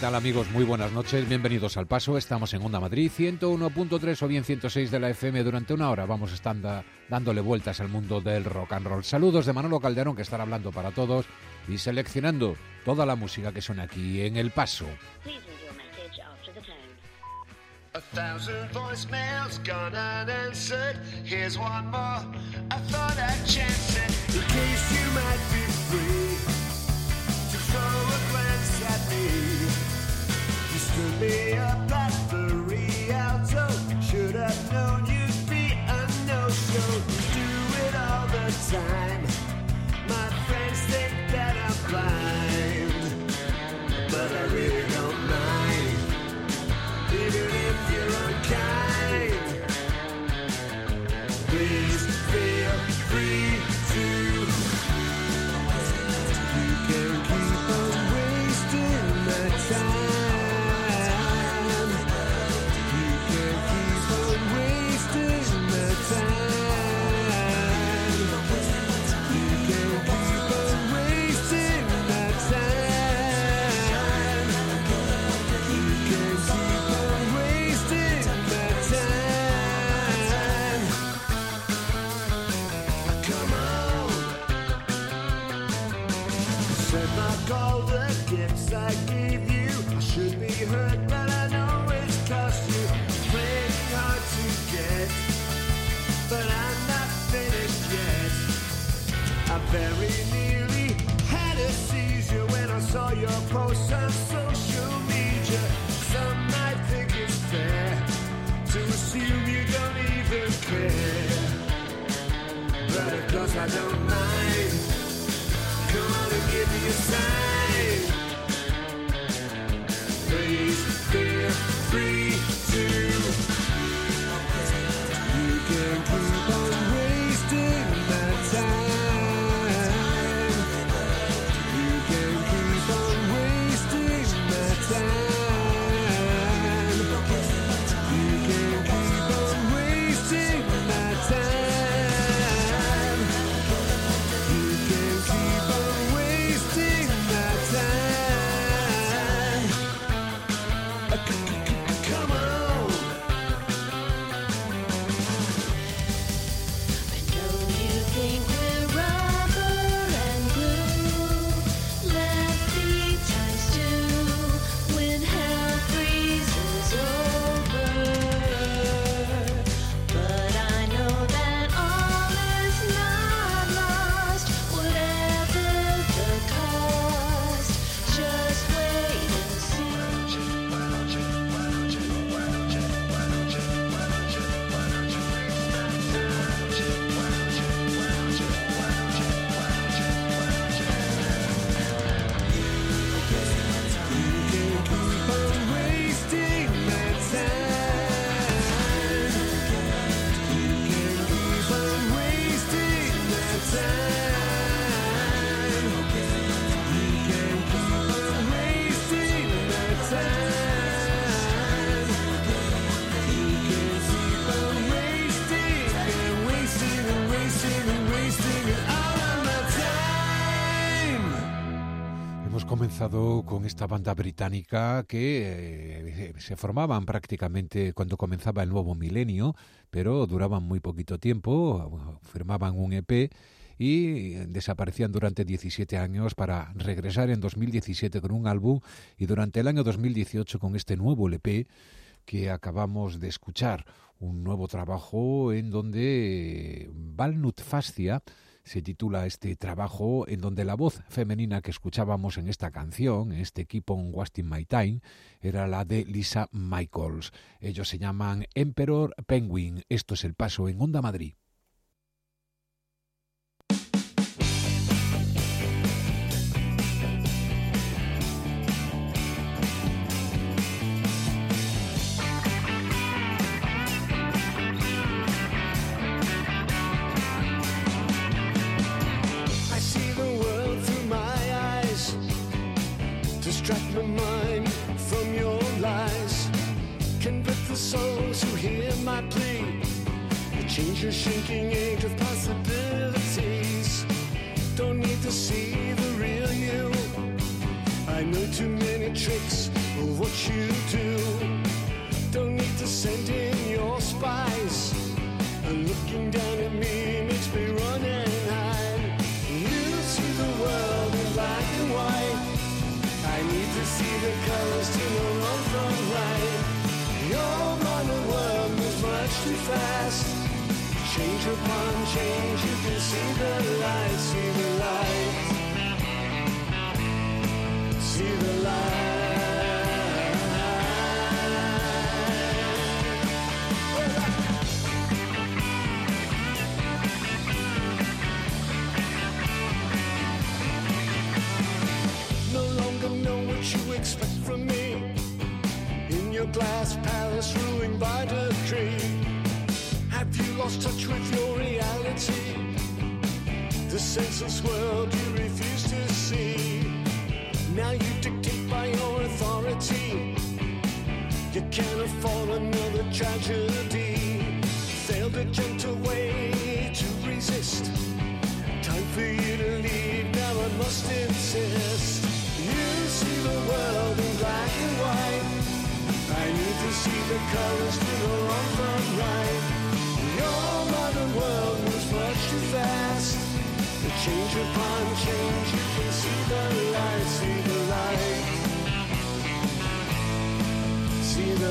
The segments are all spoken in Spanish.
tal, amigos? Muy buenas noches, bienvenidos al Paso. Estamos en Onda Madrid, 101.3 o bien 106 de la FM. Durante una hora vamos a estar dándole vueltas al mundo del rock and roll. Saludos de Manolo Calderón, que estará hablando para todos y seleccionando toda la música que suena aquí en El Paso. A thousand voicemails gone unanswered. Here's one more. I thought I'd chance it. In case you might be free to throw a glance at me. You stood me up at the Rialto. Should have known you'd be a no-show. You do it all the time. My friends think that I'm blind, but I really don't mind. Even if you're unkind, please feel free to. You can keep on wasting my time. You can keep on wasting my time. You can keep on wasting my time. You can keep on wasting my time. Come on. Said not all the gifts I gave you. I should be hurt, but I know it's cost you. Playing hard to get, but I'm not finished yet. I very nearly had a seizure when I saw your post on social media. Some might think it's fair to assume you don't even care, but of course I don't mind. Come on and give me a sign. Please feel free to. You can keep on wasting my time. You can keep on wasting my time. You can keep on wasting my time. You can keep on wasting my time. Come on. I know you think we're rubber and glue, left feet times two, when hell freezes over. But I know that all is not lost, whatever the cost. Just wait and see. Wasting my time. You can keep on wasting my time. You can keep on wasting my time. You can keep on wasting and wasting and wasting and wasting all of my time. Hemos comenzado con esta banda británica que se formaban prácticamente cuando comenzaba el nuevo milenio, pero duraban muy poquito tiempo, firmaban un EP y desaparecían durante 17 años para regresar en 2017 con un álbum y durante el año 2018 con este nuevo LP que acabamos de escuchar, un nuevo trabajo en donde Walnut Fascia se titula este trabajo, en donde la voz femenina que escuchábamos en esta canción, en este Keep on Wasting My Time, era la de Lisa Michaels. Ellos se llaman Emperor Penguin. Esto es El Paso en Onda Madrid. I see the world through my eyes, distract my mind from your lies, convict the souls who hear my plea, change your shrinking age of possibilities. Don't need to see the real you, I know too many tricks what you do. Don't need to send in your spies. And looking down at me makes me run and hide. You see the world in black and white. I need to see the colors to know wrong from right. Your modern world moves much too fast. Change upon change, you can see the light, see the light. See the light. No longer know what you expect from me. In your glass palace ruined by the tree. Have you lost touch with your reality? The senseless world you refuse to see. Now you dictate by your authority. You can't afford another tragedy. Failed a gentle way to resist. Time for you to leave, now I must insist. You see the world in black and white. I need to see the colors to go wrong from right. Your modern world moves much too fast. The change upon change, you can see the light, see the light. See the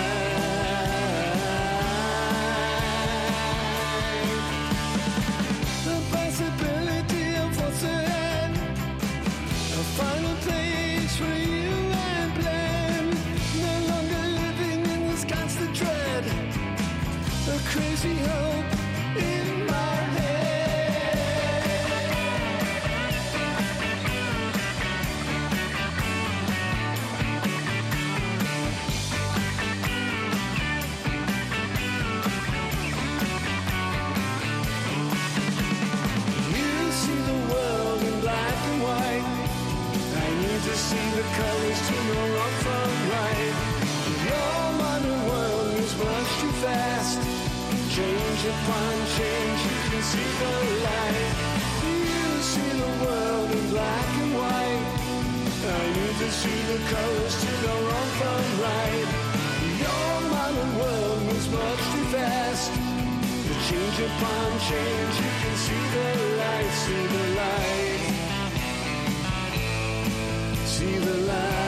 light. The possibility of what's ahead. A final place for you and plan. No longer living in this constant dread. A crazy hope in my head. You see the world in black and white. I need to see the colors to know wrong from right. Your modern world moves much too fast. Change upon change, you can see the light. You see the world in black and white. I need to see the colors to know wrong from right. Your modern world moves much too fast. The change upon change, you can see the light, see the light. See the light.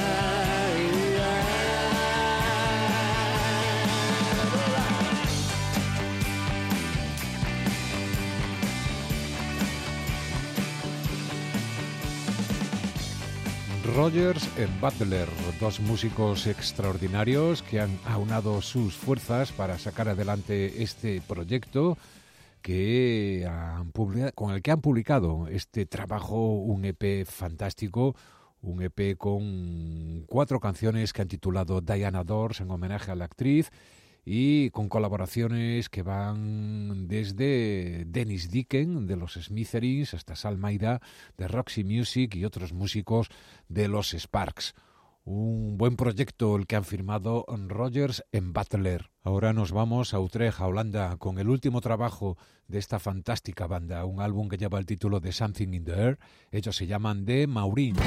Rogers y Butler, dos músicos extraordinarios que han aunado sus fuerzas para sacar adelante este proyecto que con el que han publicado este trabajo, un EP fantástico, un EP con 4 canciones que han titulado Diana Dors en homenaje a la actriz y con colaboraciones que van desde Dennis Dicken de los Smithereens hasta Sal Maida de Roxy Music y otros músicos de los Sparks. Un buen proyecto el que han firmado Rogers y Butler. Ahora nos vamos a Utrecht, a Holanda, con el último trabajo de esta fantástica banda, un álbum que lleva el título de Something in the Air. Ellos se llaman The Maureen.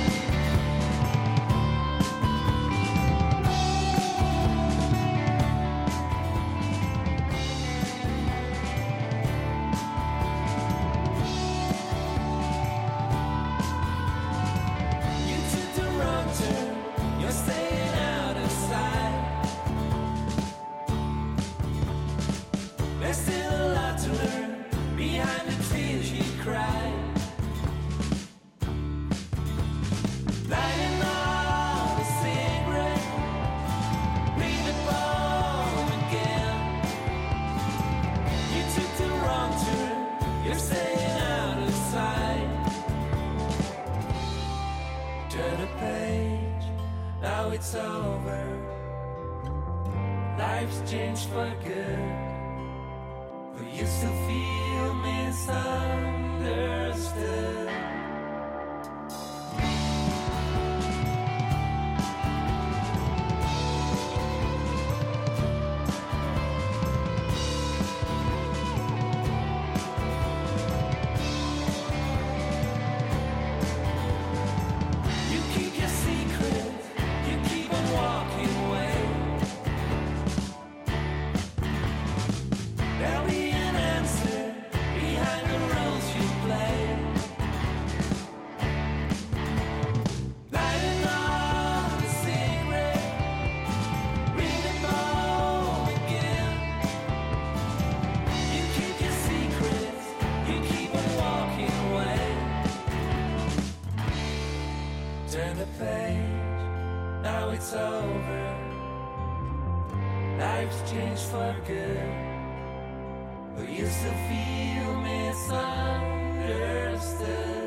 It's over. Life's changed for good, but you still feel misunderstood. You keep your secrets, you over. Life's changed for good, but you still feel misunderstood.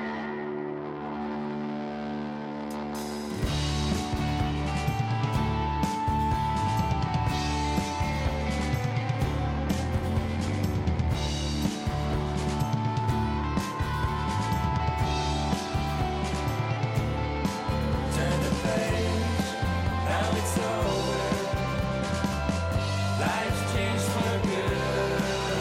Turn the page, now it's over. Life's changed for good.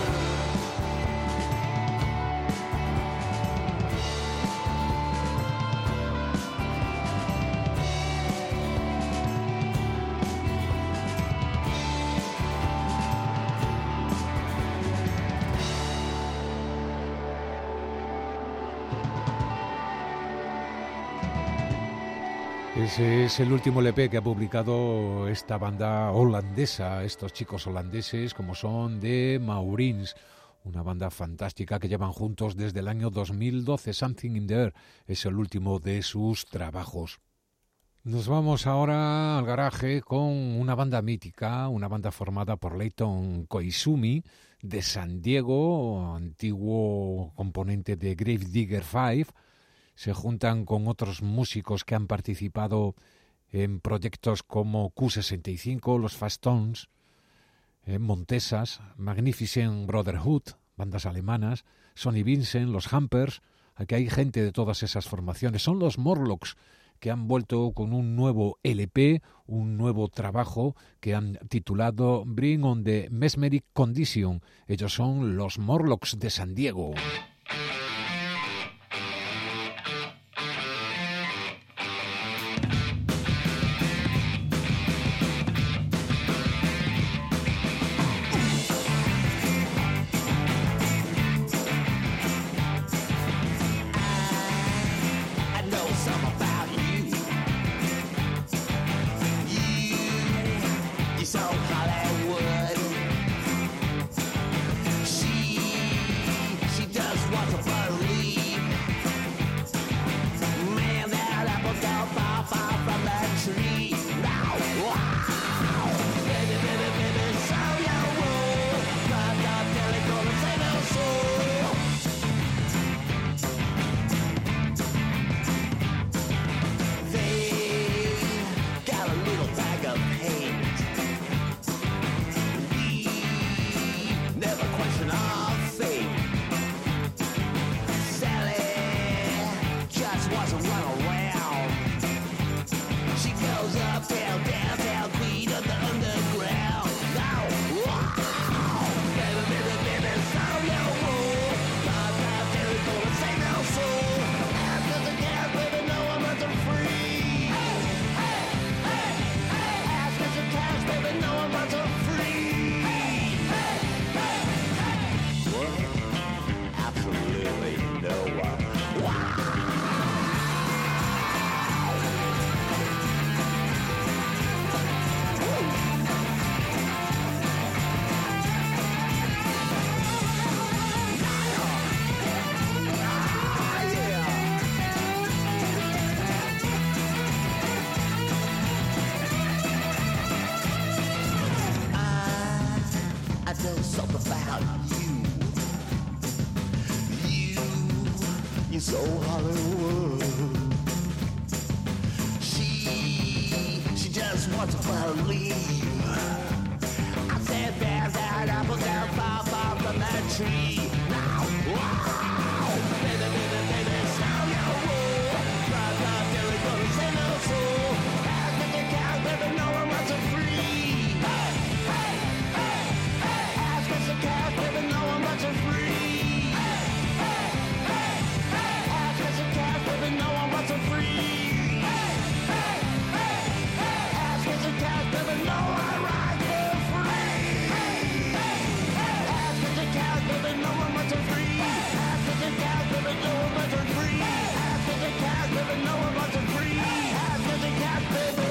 Ese es el último LP que ha publicado esta banda holandesa, estos chicos holandeses como son The Maurins, una banda fantástica que llevan juntos desde el año 2012. Something in the Air es el último de sus trabajos. Nos vamos ahora al garaje con una banda mítica, una banda formada por Leighton Koizumi de San Diego, antiguo componente de Gravedigger 5. Se juntan con otros músicos que han participado en proyectos como Q65, los Fast Tones, Montesas, Magnificent Brotherhood, bandas alemanas, Sonny Vincent, los Hampers. Aquí hay gente de todas esas formaciones. Son los Morlocks, que han vuelto con un nuevo LP, un nuevo trabajo que han titulado Bring on the Mesmeric Condition. Ellos son los Morlocks de San Diego. I know some about you. You're so Hollywood. She does want to believe. Man, that apple don't fall far from the tree. Now, wow. Baby, baby, baby, show your wool. Climbed up till they gonna say no soul. They got a little bag of hate. We never question our fate. Sally just wants to run around. She goes up, down, down, down, queen of the underground. Now, wow! Baby, baby, baby, show your wool. Not out there, it's gonna say no soul. After the gas, baby, no one runs them free. After the cash, baby, no one runs them free. What? Absolutely no one. I know something about you. You're so Hollywood. She just wants to believe. I said there's that apple down far, far from that tree. Now, wow! Baby, baby, baby, show your wool. Drive up till it's gonna say no soul. After the cows, baby, no one wants to free. Ask us the cows, baby, no one wants to free. Ask us the cows, baby, no one wants to free. Ask us the cows, baby, no one rides for free. Ask us the cows, baby, no one wants to free. Ask us the cows, baby, no one wants to free. Ask us the cows, baby, no one wants to free. Ask us the cows, baby.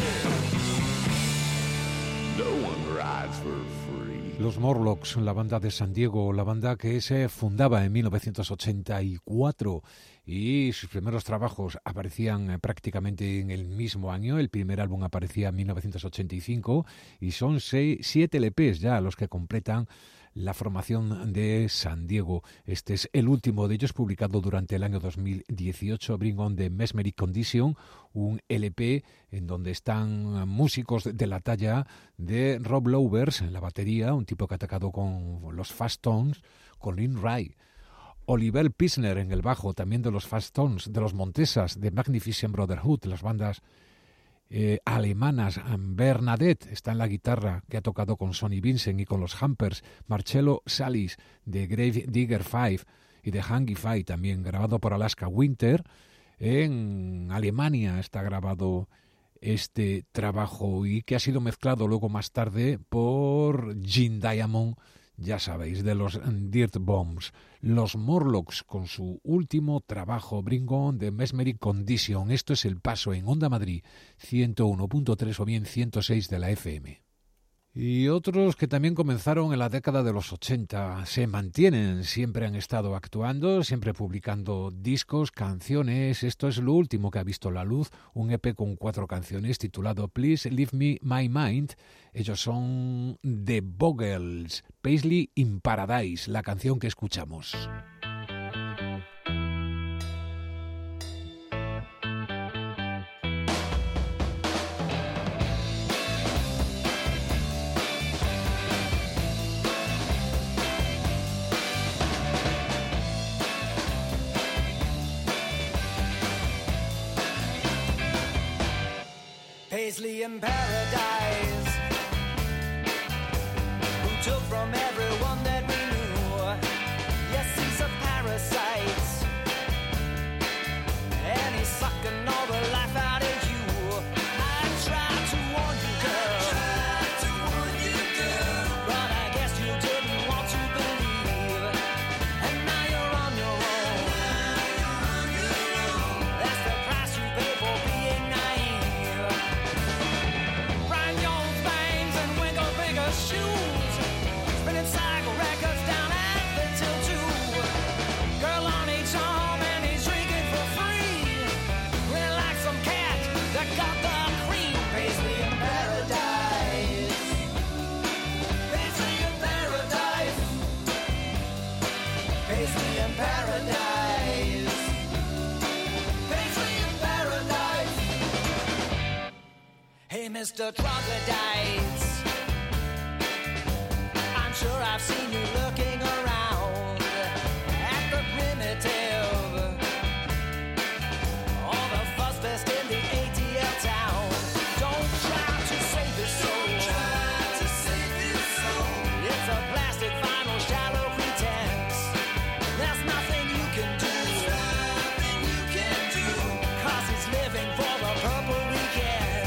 No one rides for free. Los Morlocks, la banda de San Diego, la banda que se fundaba en 1984 y sus primeros trabajos aparecían prácticamente en el mismo año. El primer álbum aparecía en 1985 y son 7 LPs ya los que completan la formación de San Diego. Este es el último de ellos, publicado durante el año 2018, Bring On the Mesmeric Condition, un LP en donde están músicos de la talla de Rob Lowers en la batería, un tipo que ha tocado con los Fast Tones, Colin Wright, Oliver Pisner en el bajo, también de los Fast Tones, de los Montesas, de Magnificent Brotherhood, las bandas alemanas. Bernadette está en la guitarra, que ha tocado con Sonny Vincent y con los Hampers. Marcello Salis de Grave Digger 5 y de Hungry Five, también grabado por Alaska Winter. En Alemania está grabado este trabajo y que ha sido mezclado luego más tarde por Gene Diamond, ya sabéis, de los Dirt Bombs. Los Morlocks con su último trabajo, Bring On the Mesmeric Condition. Esto es El Paso en Onda Madrid 101.3 o bien 106 de la FM. Y otros que también comenzaron en la década de los 80 se mantienen, siempre han estado actuando, siempre publicando discos, canciones. Esto es lo último que ha visto la luz, un EP con 4 canciones titulado Please Leave Me My Mind. Ellos son The Bogles, Paisley in Paradise, la canción que escuchamos. Paisley in paradise, who took from everyone that we knew. Yes, he's a parasite, and he's sucking all the life out of you. I tried to warn you, girl, but I guess you didn't want to believe. And now you're on your own. That's the price you pay for being naive. Ryan Jones bangs and Winkle bigger shoes, spinning cycle records down at the till 2. Girl on each arm and he's drinking for free, really like some cat that got the cream. Paisley in paradise, Paisley in paradise, Paisley in paradise, Paisley in paradise. Hey, Mr. Troglodytes, I'm sure I've seen you looking around at the primitive, all the fuzz fest in the ATL town. Don't try to save his soul. It's a plastic vinyl shallow pretense. There's nothing you can do. 'Cause he's living for the purple weekend.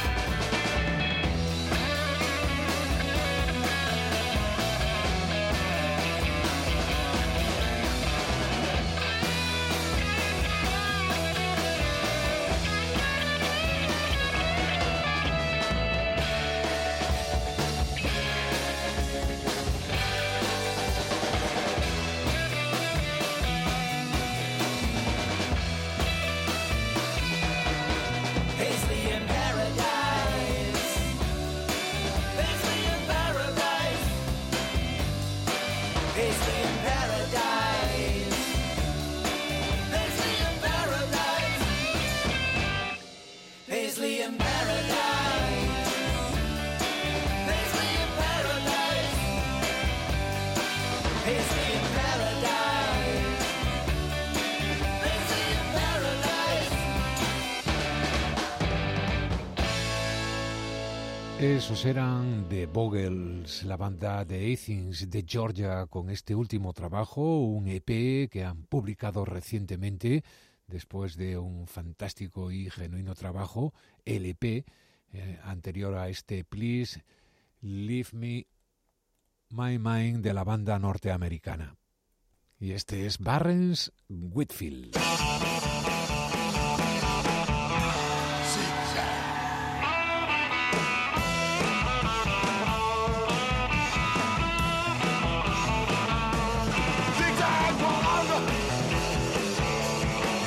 Paisley in paradise, Paisley in paradise, Paisley in paradise, Paisley in paradise, Paisley in paradise, Paisley in paradise, Paisley in paradise, Paisley in paradise. Esos eran The Bogles, la banda de Athens, de Georgia, con este último trabajo, un EP que han publicado recientemente después de un fantástico y genuino trabajo, LP, anterior a este Please Leave Me My Mind de la banda norteamericana. Y este es Barnes Whitfield. Zigzag,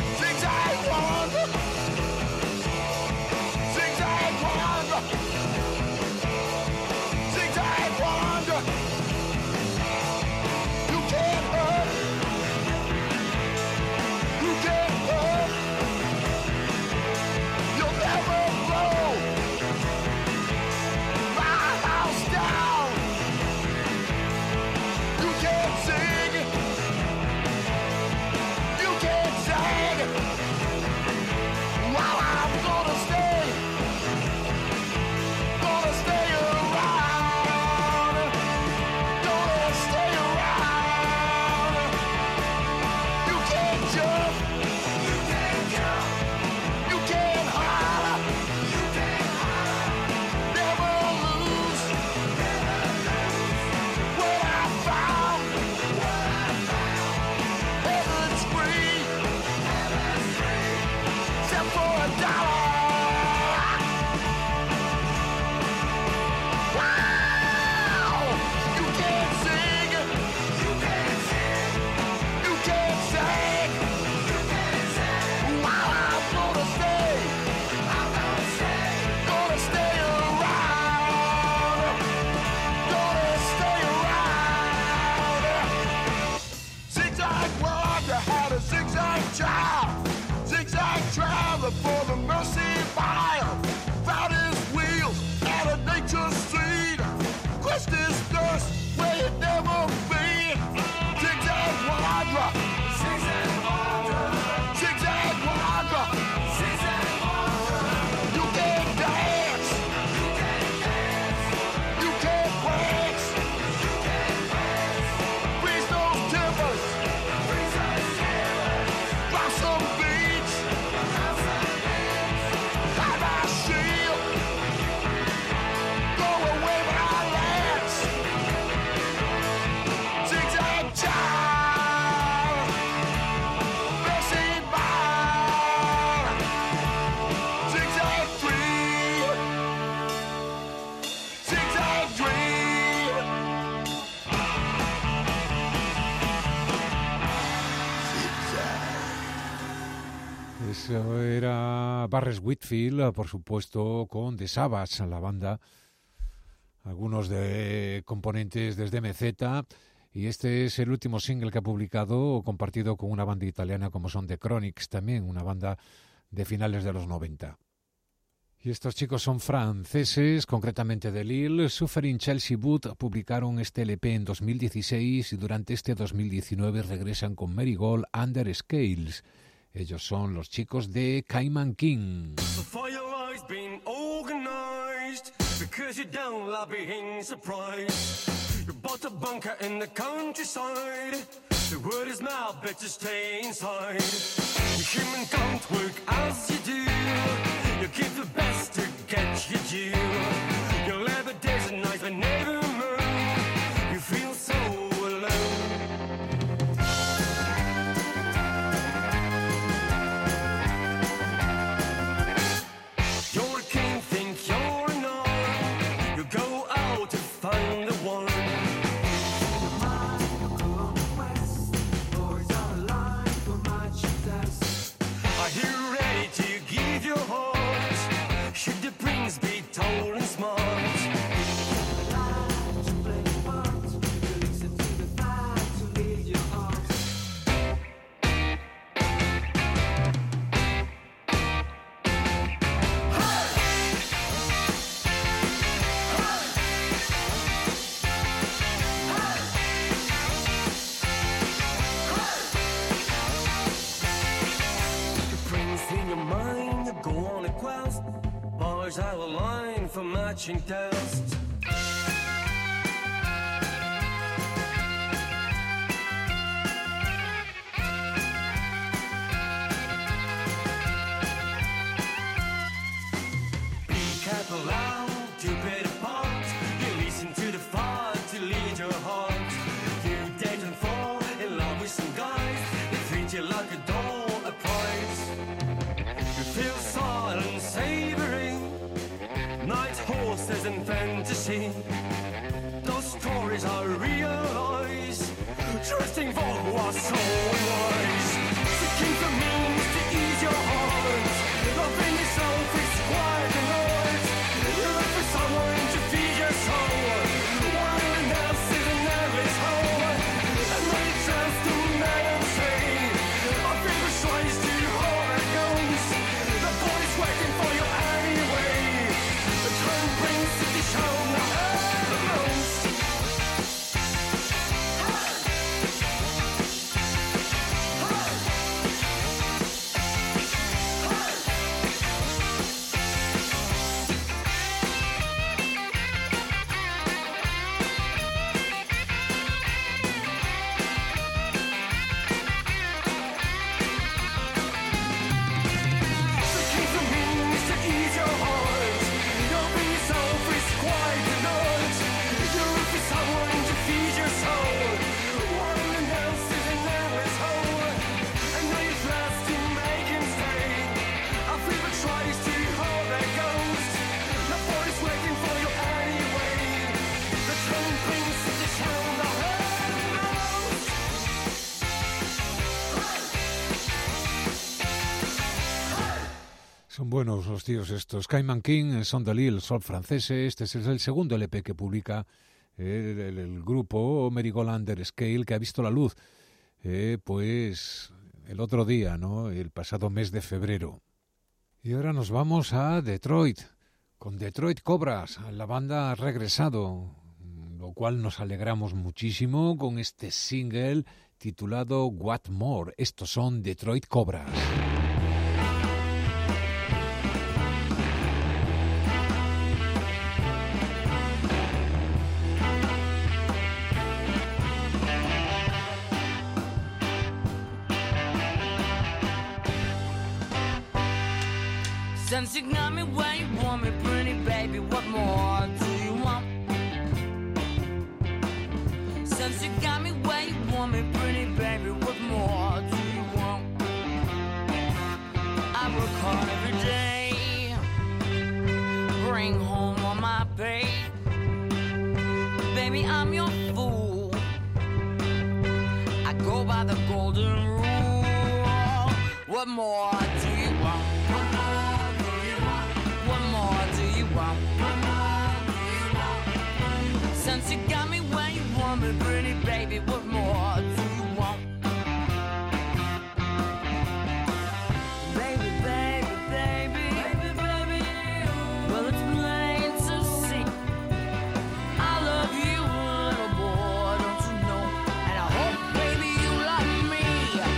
dust is dust, where you never been. Zigzag wanderer, zigzag wanderer, zigzag wanderer, zigzag wanderer. You can't dance, you can't dance, you can't prance, you can't prance. Freeze those timbers, freeze those timbers. Drop some beats, drop some beats. Hide my shield, go away with our lands. Zigzag child, messing ball. Zigzag dream, zigzag dream. Eso era Barres Whitfield, por supuesto, con The Savage, la banda, algunos de componentes desde MZ, y este es el último single que ha publicado, compartido con una banda italiana como son The Chronics, también una banda de finales de los 90. Y estos chicos son franceses, concretamente de Lille. Suffering Chelsea Boot publicaron este LP en 2016 y durante este 2019 regresan con Marigold Under Scales. Ellos son los chicos de Cayman King. The fire has been organized because you don't like being surprised. You bought a bunker in the countryside. The word is mouth, better stay inside. The human can't work as you do. You give the best to get your due. You'll have a days and nights but never move. You feel so alone. You're a king, think you're an arm. You go out to find the one. Are you ready to give your heart? Should the prince be tall and smart? In your mind, you go on a quest. Boys have a line for matching tests. Be careful how to play the part. You listen to the fire to lead your heart. You date and fall in love with some guys. They treat you like a doll, a prize. You feel sour and savory, night horses and fantasy. Those stories are realized. Trusting for who are so wise. Seeking for means to ease your heart. Loving yourself is quite an art. You look for someone to feed your soul. One else is an endless hole. And when you trust to man and say, I think it's twice to hold it goes. The boy's waiting for you anyway. The turn brings to the show now the most. Seeking for means to ease your heart. Loving yourself is quite an art. You're looking for someone to feed your soul. One else is an endless hole. And now you're fast to make him stay. A fever tries to hold that ghost. The boy's waiting for you anyway. The train brings the sound of her most. Son buenos los tíos estos. Cayman King, son de Lille, son franceses. Este es el segundo LP que publica el grupo Marigold Under Scale, que ha visto la luz pues el otro día, ¿no? El pasado mes de febrero. Y ahora nos vamos a Detroit, con Detroit Cobras. La banda ha regresado lo cual nos alegramos muchísimo con este single titulado What More. Estos son Detroit Cobras. Since you got me where you want me, pretty baby, what more do you want? Since you got me where you want me, pretty baby, what more do you want? I work hard every day, bring home all my pay. Baby, I'm your fool. I go by the golden rule. What more do you want? Since you got me where you want me, pretty baby, what more do you want? Baby, baby, baby, baby, baby. Well, it's plain to see I love you, little boy, don't you know? And I hope, baby, you love me.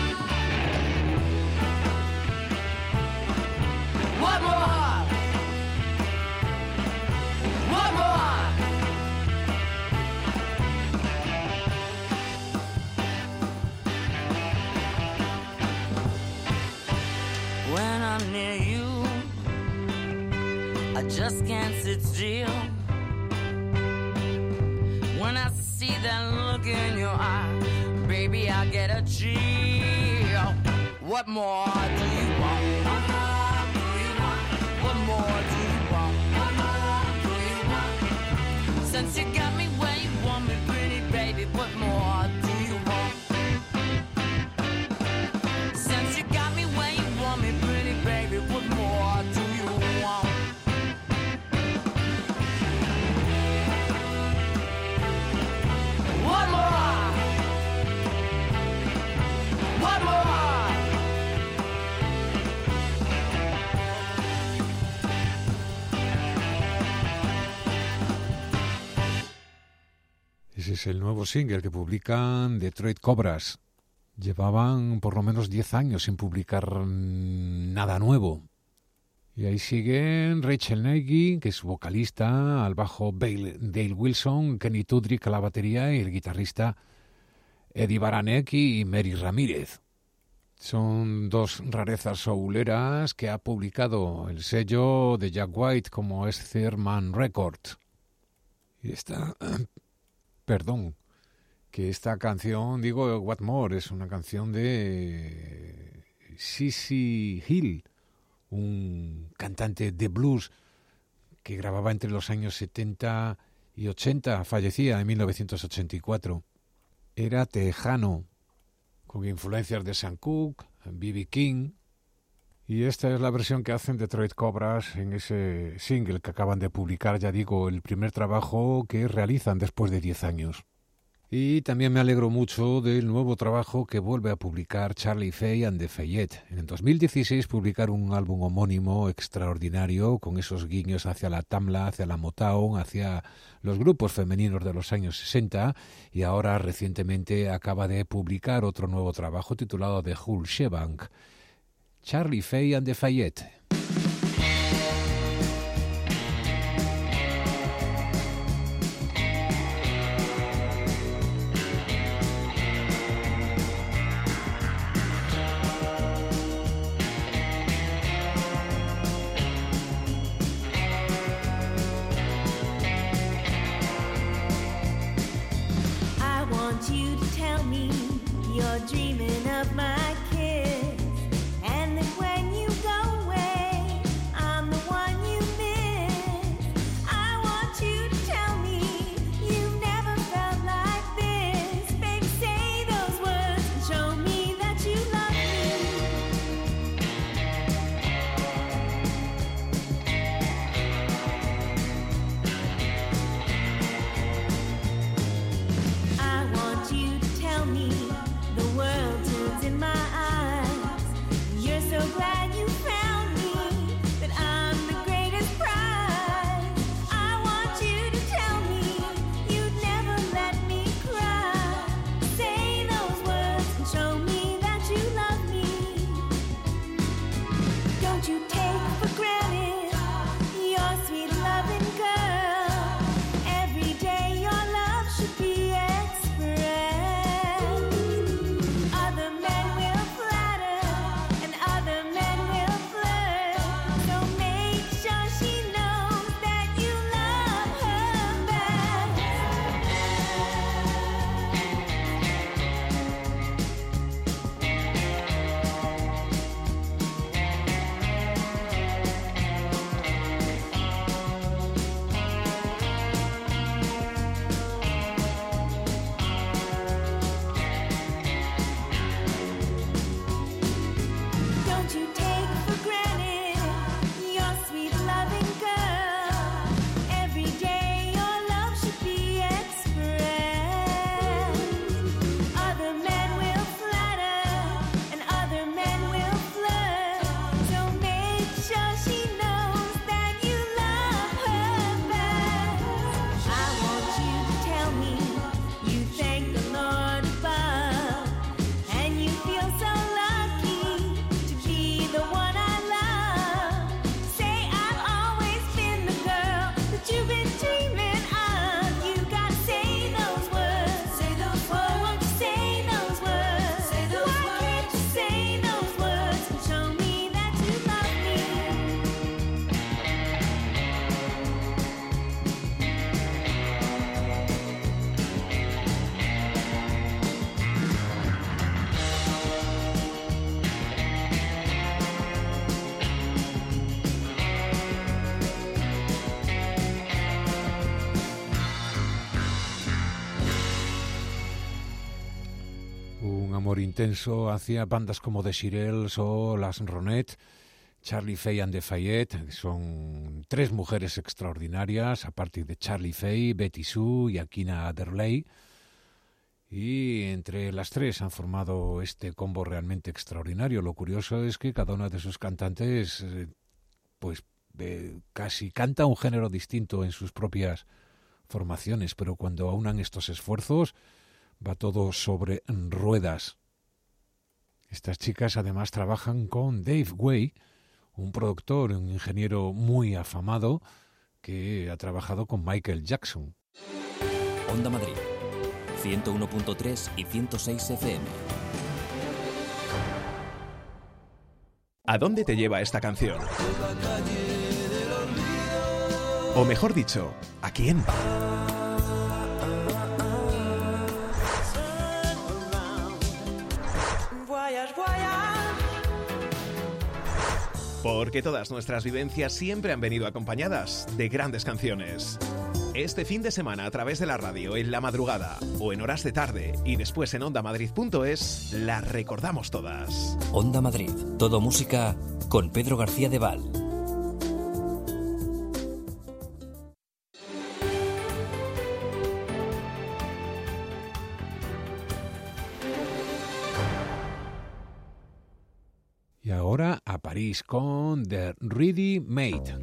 What more? What more? When I'm near you, I just can't sit still. When I see that look in your eye, baby, I get a chill. What more do you want? What more do you want? What more do you want? What more do you want? Since you got me where you want me, pretty baby, what more do you want? Since you got me where you want me, pretty baby, what more do you want? What more? What more? Ese es el nuevo single que publican Detroit Cobras. Llevaban por lo menos 10 años sin publicar nada nuevo. Y ahí siguen Rachel Nagy, que es vocalista, al bajo Dale Wilson, Kenny Tudrick a la batería y el guitarrista Eddie Baranek y Mary Ramírez. Son dos rarezas souleras que ha publicado el sello de Jack White como es Thurman Records. Y esta... que esta canción, digo, What More, es una canción de Cissy Hill, un cantante de blues que grababa entre los años 70 y 80, fallecía en 1984. Era tejano, con influencias de Sam Cooke, B.B. King, y esta es la versión que hacen Detroit Cobras en ese single que acaban de publicar, ya digo, el primer trabajo que realizan después de 10 años. Y también me alegro mucho del nuevo trabajo que vuelve a publicar Charlie Faye and the Fayette. En el 2016 publicaron un álbum homónimo extraordinario con esos guiños hacia la Tamla, hacia la Motown, hacia los grupos femeninos de los años 60 y ahora recientemente acaba de publicar otro nuevo trabajo titulado The Whole Shebang. Charlie Faye and the Fayette. Dreaming of my kiss, and then when you go away, humor intenso, hacía bandas como The Shirelles o Las Ronettes, Charlie Faye and the Fayette. Son tres mujeres extraordinarias, a partir de Charlie Faye, Betty Sue y Akina Adderley. Y entre las tres han formado este combo realmente extraordinario. Lo curioso es que cada una de sus cantantes casi canta un género distinto en sus propias formaciones, pero cuando aunan estos esfuerzos va todo sobre ruedas. Estas chicas además trabajan con Dave Way, un productor, un ingeniero muy afamado que ha trabajado con Michael Jackson. Onda Madrid, 101.3 y 106 FM. ¿A dónde te lleva esta canción? O mejor dicho, ¿a quién? Porque todas nuestras vivencias siempre han venido acompañadas de grandes canciones. Este fin de semana a través de la radio, en la madrugada o en horas de tarde y después en ondamadrid.es, las recordamos todas. Onda Madrid, todo música con Pedro García de Val. Y ahora a París con The Ready Made.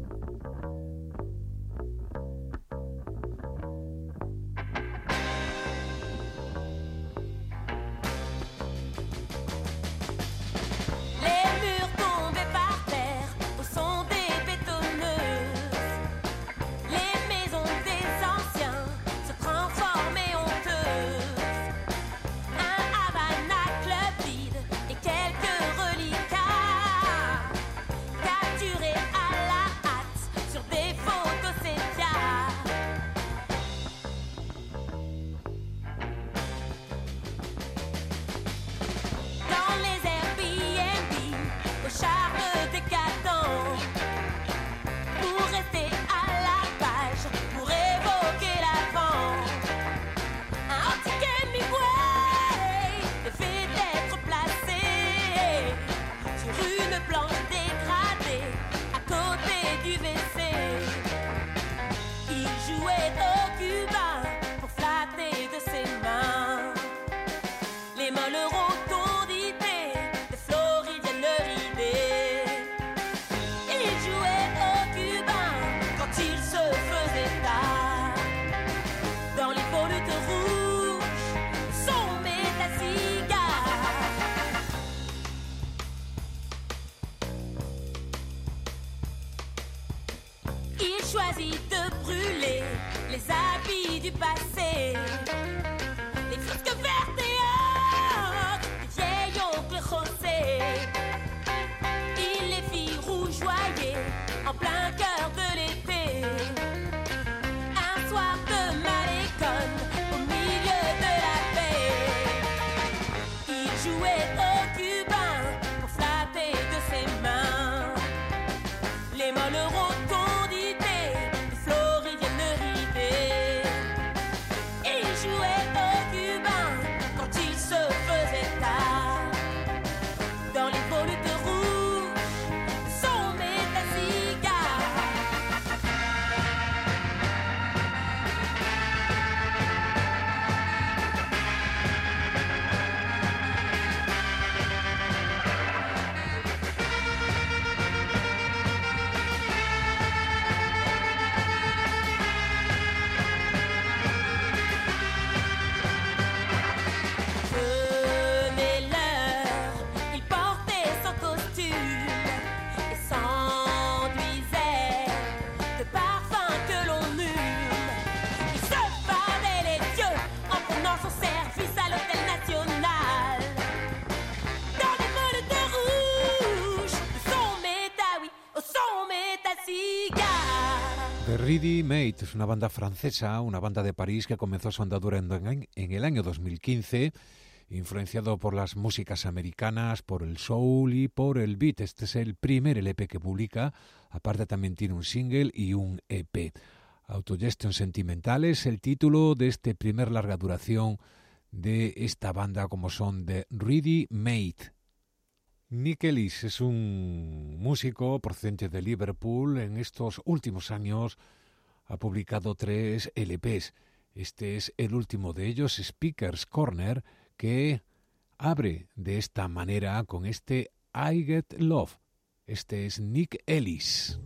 Choisit de brûler les habits du passé, les fresques vertes et ocre du vieil oncle José. Il les fit rougeoyer en plein cœur de l'été. Un soir de malécone au milieu de la paix, il jouait au cubain pour flatter de ses mains les molles rotondis. Ready Made es una banda francesa, una banda de París que comenzó su andadura en el año 2015, influenciado por las músicas americanas, por el soul y por el beat. Este es el primer LP que publica, aparte también tiene un single y un EP. Autogestion Sentimental es el título de este primer larga duración de esta banda como son The Ready Made. Nick Ellis es un músico procedente de Liverpool. En estos últimos años ha publicado 3 LPs. Este es el último de ellos, Speaker's Corner, que abre de esta manera con este I Get Love. Este es Nick Ellis.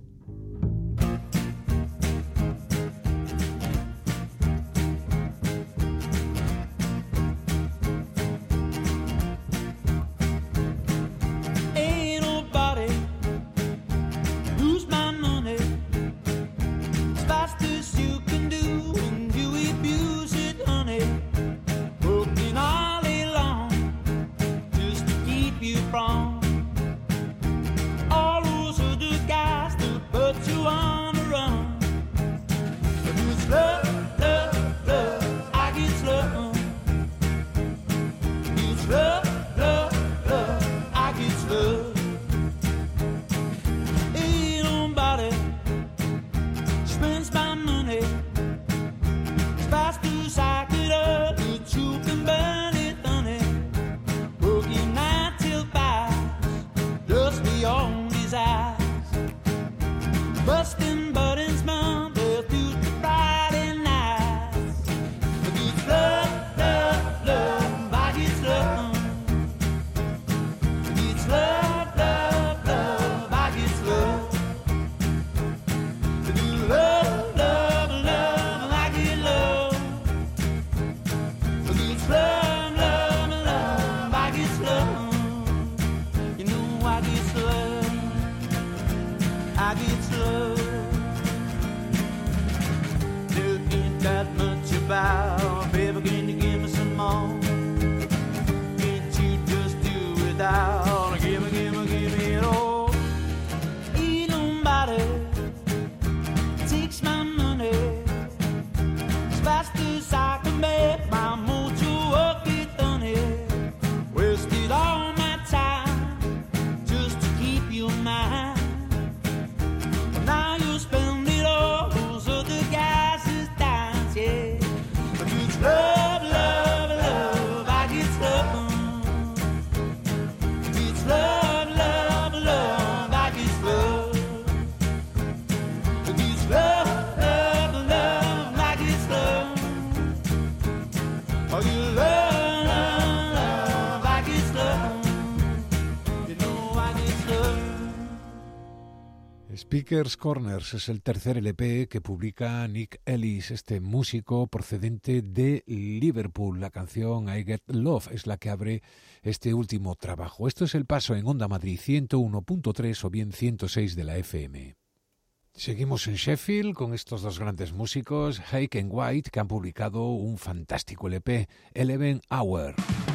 Speaker's Corners es el tercer LP que publica Nick Ellis, este músico procedente de Liverpool. La canción I Get Love es la que abre este último trabajo. Esto es El Paso en Onda Madrid 101.3 o bien 106 de la FM. Seguimos en Sheffield con estos dos grandes músicos, Hake and White, que han publicado un fantástico LP, 11 Hour.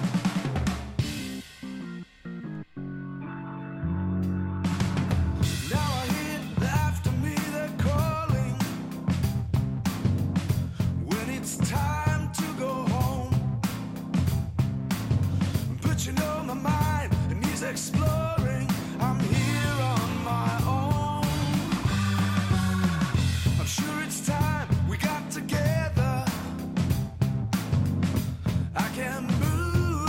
Exploring, I'm here on my own. I'm sure it's time we got together. I can move.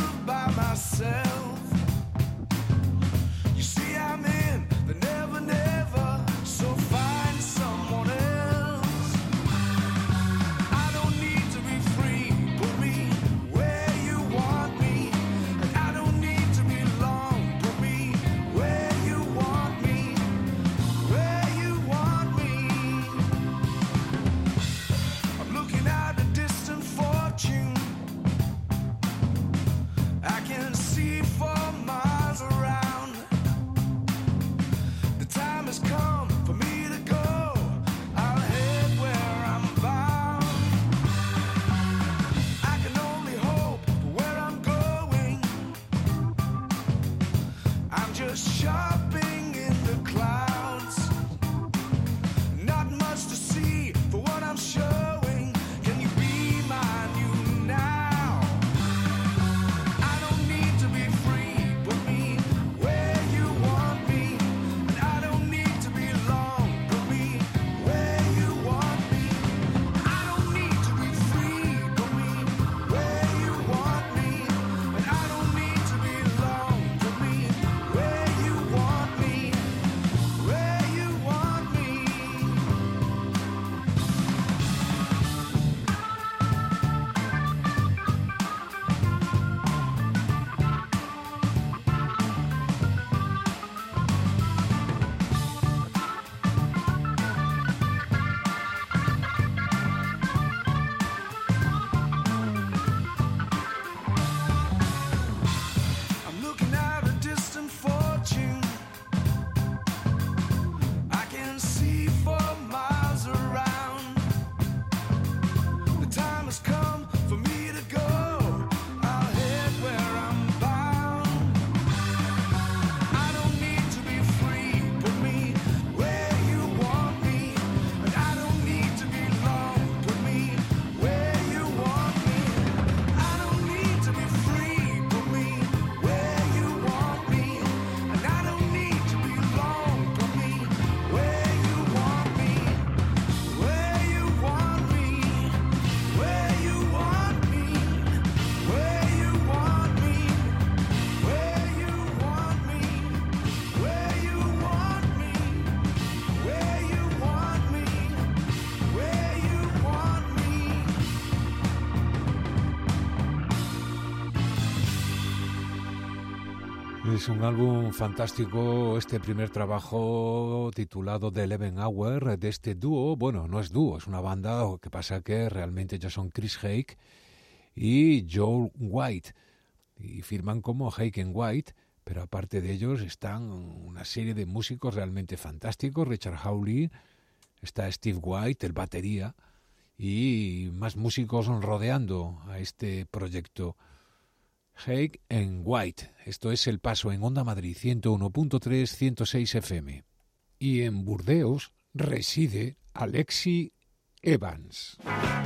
Es un álbum fantástico, este primer trabajo titulado The 11 Hour de este dúo. Bueno, no es dúo, es una banda, lo que pasa que realmente ya son Chris Hake y Joel White. Y firman como Hake and White, pero aparte de ellos están una serie de músicos realmente fantásticos. Richard Hawley, está Steve White, el batería, y más músicos rodeando a este proyecto. Hake and White. Esto es El Paso en Onda Madrid 101.3, 106 FM. Y en Burdeos reside Alexi Evans.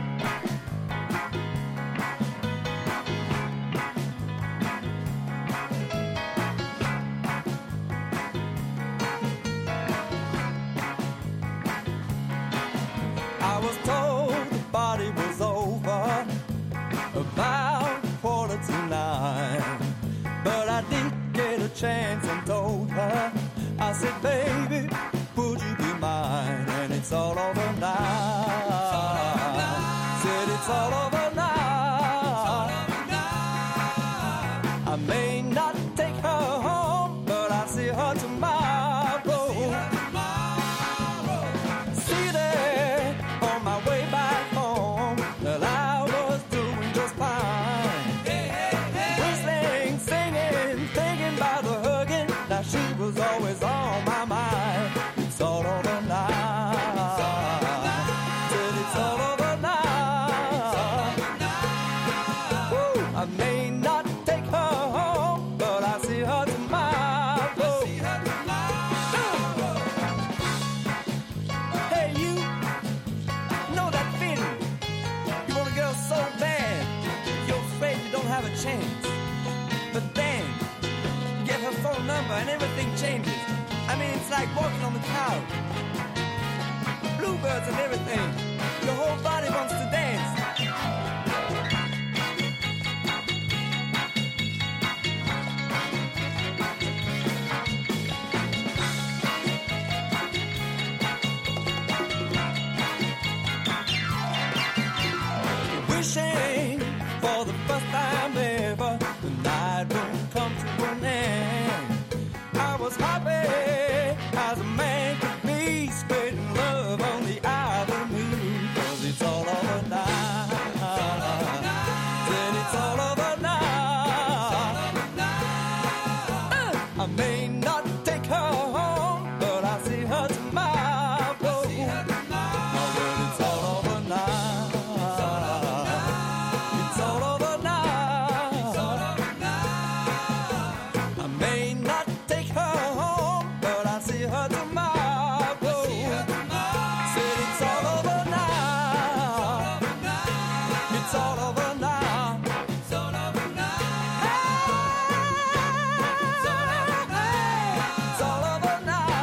I was told the party was over about 8:45, but I didn't get a chance and told her, I said, baby, would you be mine? And it's all over now. Said it's all over now. I may not take her home, but I'll see her tomorrow. See there on my way back home that I was doing just fine. Whistling, singing, thinking about the hugging. Now she was always on my mind. It's all over now. Said it's all over now. Woo, I may not take her home, but I'll see her tomorrow. Hey, you know that feeling? You want a girl so bad, you're afraid you don't have a chance. But then, you get her phone number and everything changes. I mean, it's like walking on the cloud. Bluebirds and everything. Your whole body wants to dance. Wishing for the first time ever, the night won't come to an end. I was happy as a man could be, spreading love on the avenue, 'cause it's all over now. Said it's all over now. I may not take her home, but I'll see her tomorrow. But it's all over now. It's all over now. I may not take her home, but I'll see her tomorrow. Said it's all over now. It's all over now. It's all over now. It's all over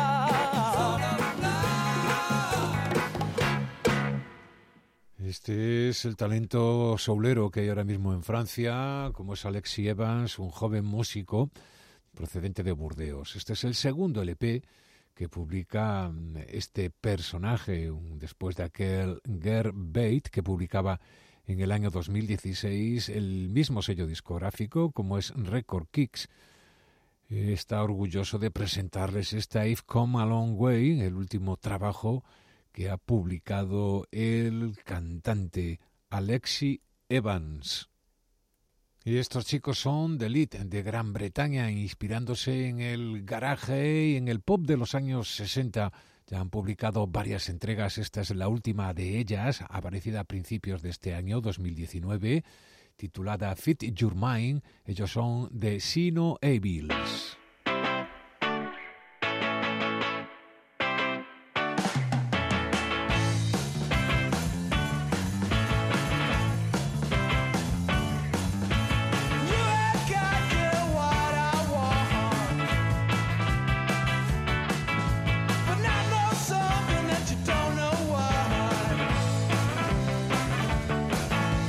now. Este es el talento soulero que hay ahora mismo en Francia, como es Alexi Evans, un joven músico procedente de Burdeos. Este es el segundo LP que publica este personaje, después de aquel Ger Bait que publicaba en el año 2016 el mismo sello discográfico como es Record Kicks. Está orgulloso de presentarles esta I've Come a Long Way, el último trabajo que ha publicado el cantante Alexi Evans. Y estos chicos son de Leeds, de Gran Bretaña, inspirándose en el garaje y en el pop de los años 60. Ya han publicado varias entregas, esta es la última de ellas, aparecida a principios de este año, 2019, titulada Fit Your Mind. Ellos son de Sino Evils.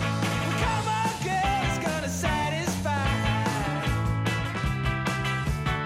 Come on, girl, it's gonna satisfy.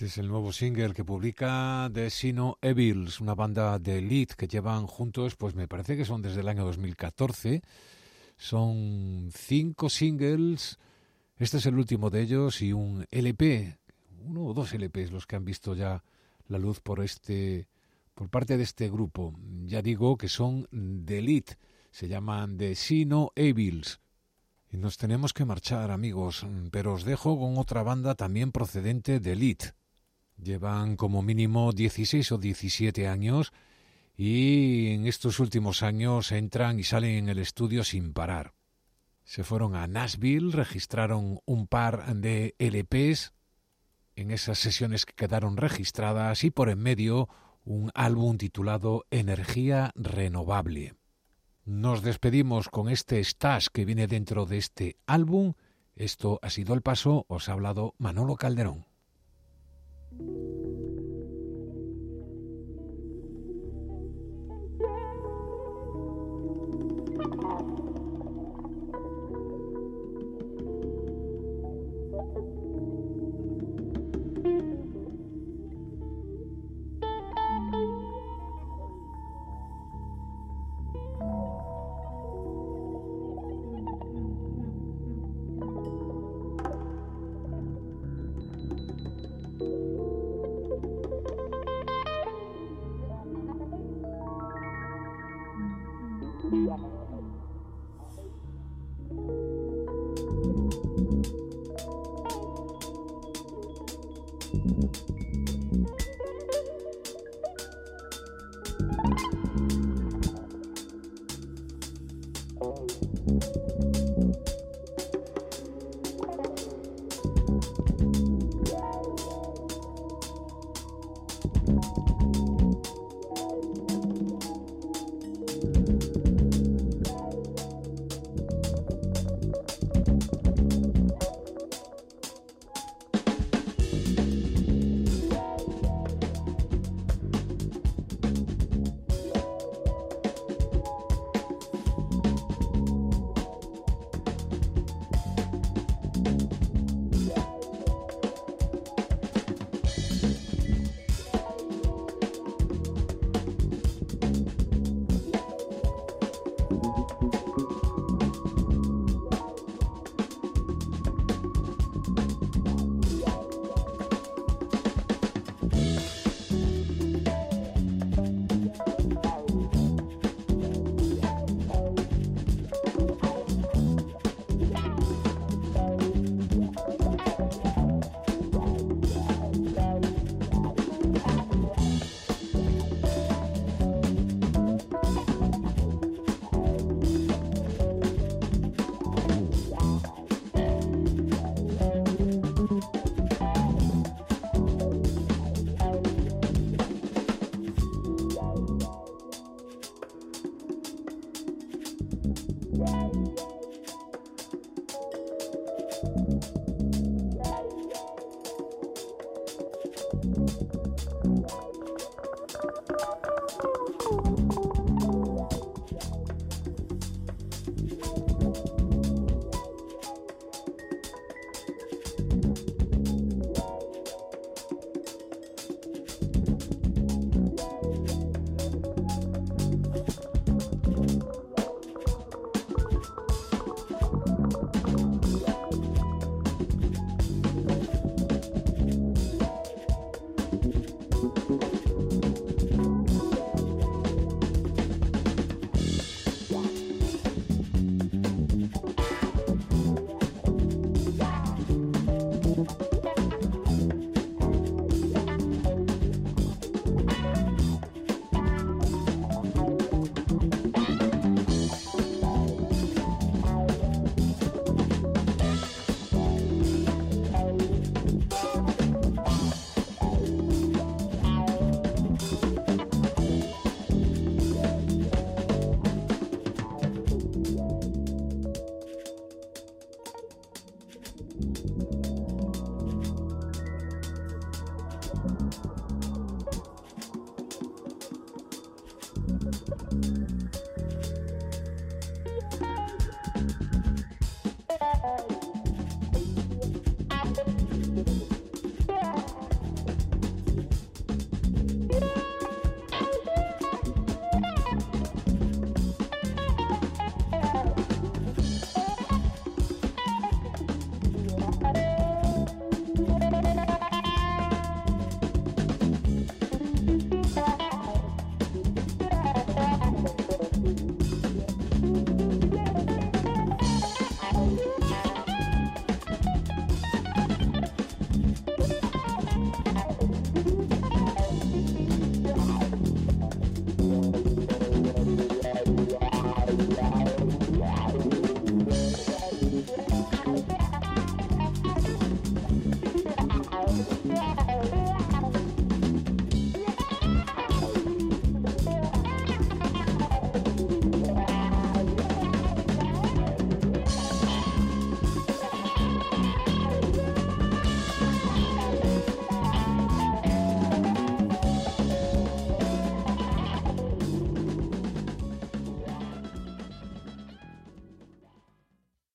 Este es el nuevo single que publica The Sino Evils, una banda de Lead que llevan juntos, pues me parece que son desde el año 2014. Son 5 singles, este es el último de ellos, y un LP, 1 o 2 LPs los que han visto ya la luz por parte de este grupo. Ya digo que son de Lead, se llaman The Sino Evils. Y nos tenemos que marchar, amigos, pero os dejo con otra banda también procedente de Lead. Llevan como mínimo 16 o 17 años y en estos últimos años entran y salen en el estudio sin parar. Se fueron a Nashville, registraron un par de LPs en esas sesiones que quedaron registradas y por en medio un álbum titulado Energía Renovable. Nos despedimos con este Stash que viene dentro de este álbum. Esto ha sido El Paso, os ha hablado Manolo Calderón.